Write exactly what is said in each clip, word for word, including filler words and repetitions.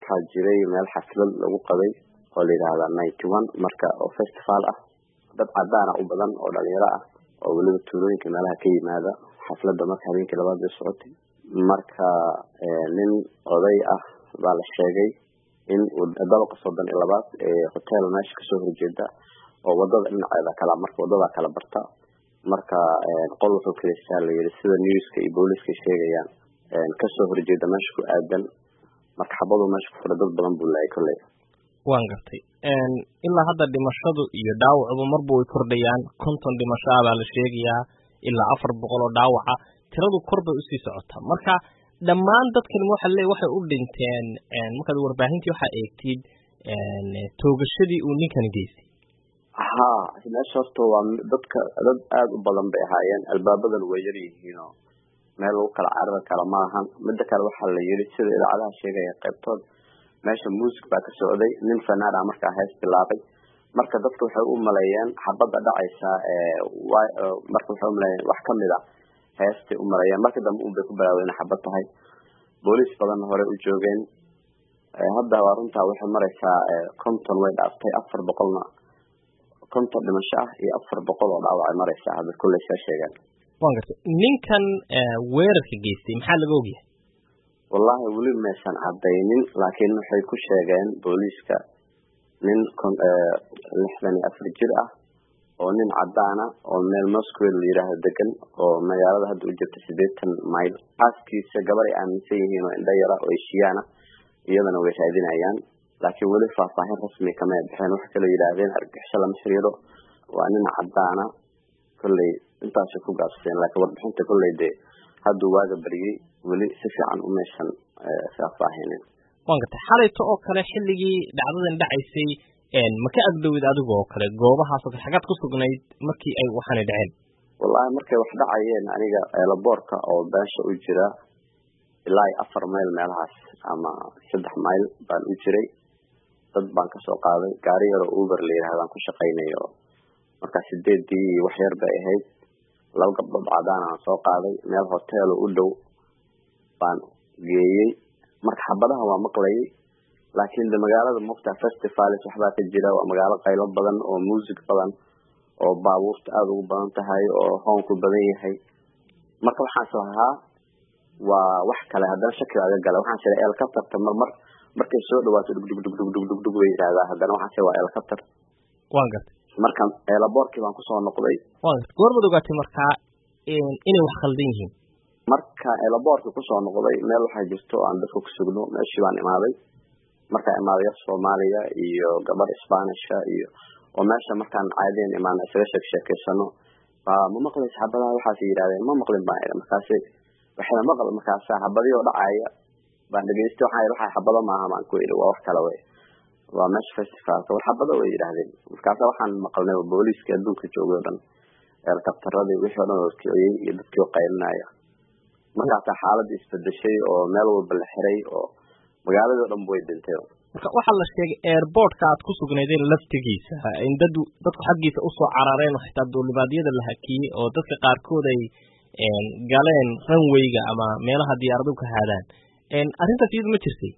waxaa jiray meel xaflad lagu qaday oo la yiraahdo ninety one marka oo festival ah dad cadaan u badan oo dhalinyaro ah oo waliba tuulooyinka meelaha ka yimaada xafladda marka habeenkii labaad ay socotay marka nin oday ah baa la sheegay in uu dabaqa soddon iyo labaad ee hotel meesha ka soo horjeeda oo wadada dhinaceeda kala marka wadada kala barta marka qol wuxuu ka yeeshay la yiri sida newska iyo booliska sheegayaan ka soo horjeeda meesha ku aadan marka xabadu meesha ku fadhido dad badan buu leeyahay kulay waan gartay een ilaa hadda dhimashadu iyo dhaawacu marba way kordhayaan konton dhimasho ah baa la sheegayaa ilaa afar boqol oo dhaawaca tiradu kor bay u sii socotaa marka dhammaan dadkan waxa leeyahay waxay u dhinteen een marka warbaahintii waxa eegtid een toogashadii uu ninkan geystay ha meesha horta waa dadka dad aad u badan bay ahaayeen albaabadan way yar yihiin oo meel uu kala carada kala maahan mid kale waxa la yiri sida idaacadaha sheegaya qaybtood meesha music baa ka socday nin fanaan ah markaa hees bilaabay marka dadku waxay u maleeyeen xabada dhacaysa ee marka waxay u maleeyeen wax kamid ah heesti u maleeyeen marka dambe uu bay ku bilaabeen xabad tahay booliis badan hore u joogeen hadda waa runta waxay maraysaa konton way dhaaftay afar boqol na konton dhimasho ah iyo afar boqol oo dhaawac maraysaa hadda kulay sheegeen waan gartay ninkan weerarka geystay maxaa laga ogyahay wallahi wali meeshan cadaynin laakiin waxay ku sheegeen booliiska nin lixdan iyo afar jir ah oo nin cadaan ah oo meel Moscow la yiraahdo degan oo magaalada hadda u jirta siddeetan mayl aaskiisa gabar ay aaminsan yihiin oo indha yara oo Shiyaana iyadana way raadinayaan laakiin wali faahfaahin rasmi kama bixin wax kale yiraahdeen argixisho lama xiriiro waa nin cadaan ah kulay intaas ku gaabseen laakiin warbixinta kulay de hadda waaga bariyay wali si fiican u meeshan faahfaahineen waan gartay xalayto oo kale xilligii dhacdadan dhacaysay een ma ka agdowid adiga oo kale goobahaas oo xagad ku sugnayd markii ay waxaan dhaceen wallahi markay wax dhacayeen aniga laboorka oo beesha u jira ilaa afar mayl meelahaas ama saddex mayl baan u jiray dad baan ka soo qaaday gaari yar oo Uber la yiraahdo aan ku shaqeynayo marka sideedii wax yar bay ahayd laba gabdhood cadaan aan soo qaaday meel hotel u dhow baan geeyay marka xabadaha waa maqlayay laakiin magaalada Mufta Festival waxba ka jira waa magaalo qaylo badan oo music badan oo baabuurta aad ugu badan tahay oo hoonku badan yahay marka waxaan soo ahaa waa wax kale haddana shaki laga galay waxaan sheegay helicopter marmar markay soo dhawaato dug dug dug dug dug dug way raada haddana waxaan sheegay waa helicopter waan gartay marka laboorkii baan ku soo noqday waan gartay goorma ogaatay marka inay wax khaldan yihiin marka laboorkii ku soo noqday meel waxa jirto aan dadku ku sugno meeshii baan imaaday marka imaaday Soomaaliya iyo gabar Spanish iyo oo meesha markaan caadeen imaan isaga sheekeysano baa ma maqlay saxaabada waxa ay yiraahdeen ma maqlin baa markaas waxa maqal markaas saxaabadii oo dhacaya baan dhageystay waxa ay waxa xabada ma aha maan ku iri waa wax kale way waa meesha festival oo xabada way yiraahdeen markaas waxaan maqalnay booliiska adduunka joogo dhan helicopterada wixii dhan oo kiciyay iyo dadkii qaylinaya markaas xaalad isbedeshay oo meel walba la xiray oo magaalada dhan way dhintay marka waxa la sheegay airport-ka aad ku sugnaydeen laftigiisa in dad dadku xaqiisa u soo carareen oo xitaa dowladnimada la hakiyay oo dadka qaarkood ay een galeen runway-ga ama meelaha diyaaradu ka haadaan een arrintaas iyadu ma jirtay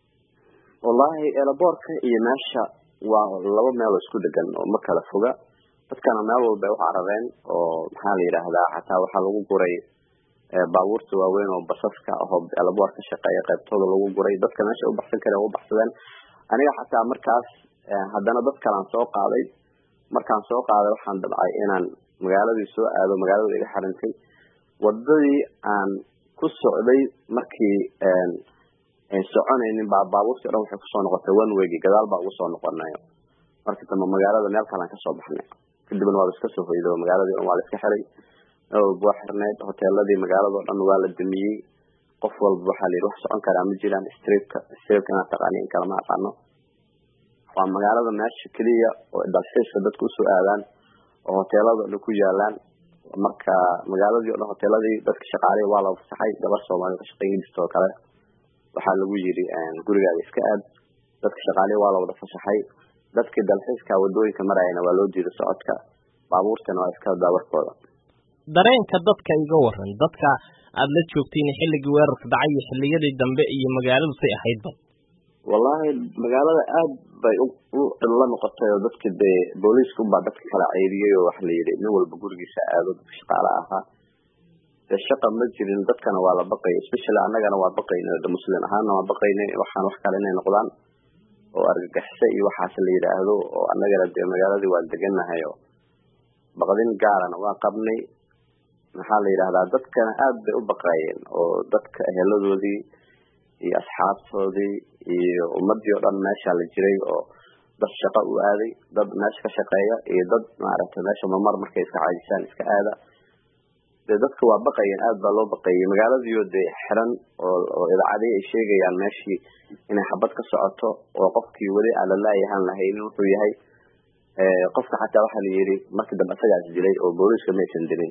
wallahi airport-ka iyo meesha waa laba meel isku dhagan oo ma kala foga dadkana meel walba u carareen oo maxaa la yiraahdaa xataa waxa lagu guray baabuurta waaweyn oo basaska ah oo airport-ka shaqeeya qaybtooda lagu guray dadka meesha u baxsan kara oo baxsadeen aniga xataa markaas haddana dad kale aan soo qaaday markaan soo qaaday waxaan dabcay inaan magaaladii soo aado magaalada iga xarintay wadadii aan ku socday markii een ee soconaynin baa baabuurta dhan waxay ku soo noqotay one way gadaal baa ugu soo noqonayo markii dambe magaalada meel kale ka soo baxnay kadibna waa iska soo hoydo magaaladii waa la iska xiray oo buu xirneed hoteeladii magaalada dhan waa la damiyay qof walba waxa la wax socon kara ma jiraan streetka streetkana taqaaniin kala ma aqaano waa magaalada meesha kaliya oo dalxiiska dadku soo aadaan oo hoteelada ku yaalaan marka magaaladii oo hoteeladii dadka shaqaalay waa la fasaxay gabar Soomaali ka shaqeynaysto kale waxa lagu yiri aan gurigaaga iska aad dadka shaqaalay waa la wada fasaxay dadka dalxiiska wadooyinka marayna waa loo diiday socodka baabuurtana waa iska daawarkooda dareenka dadka iga waran dadka aad la joogtiin xilligii weerarka dhacay xilliyadii dambe iyo magaaladu say ahaydba wallahi magaalada aad bay u la noqotay oo dadka de booliisku baa dadka kala ceyriyay oo wax la yiri nin walba gurigiisa aado shaqaale ahaa shaqa ma jirin dadkana waa la baqay especially annagana waa baqaynay dad muslim ahaana waa baqaynay waxaan wax kale inay noqdaan oo argagaxisa iyo waxaas la yiraahdo oo annagana de magaaladii waa deganahay oo baqdin gaarana waa qabnay maxaa la yiraahdaa dadkana aad bay u baqayeen oo dadka eheladoodii iyo asxaabtoodii iyo ummadii oo dhan meesha la jiray oo dad shaqo u aaday dad meesha ka shaqeeya iyo dad maaragtay meesha mamar markay iska caajisaan iska aada de dadka waa baqayeen aad baa loo baqayay magaaladii oo de xiran oo oo idaacadii ay sheegayaan meeshii inay xabad ka socoto oo qofkii wali aan la laayahan lahayn wuxuu yahay ee qofka xataa waxa la yiri markii dambe asagaas dilay oo booliiska meeshan dilay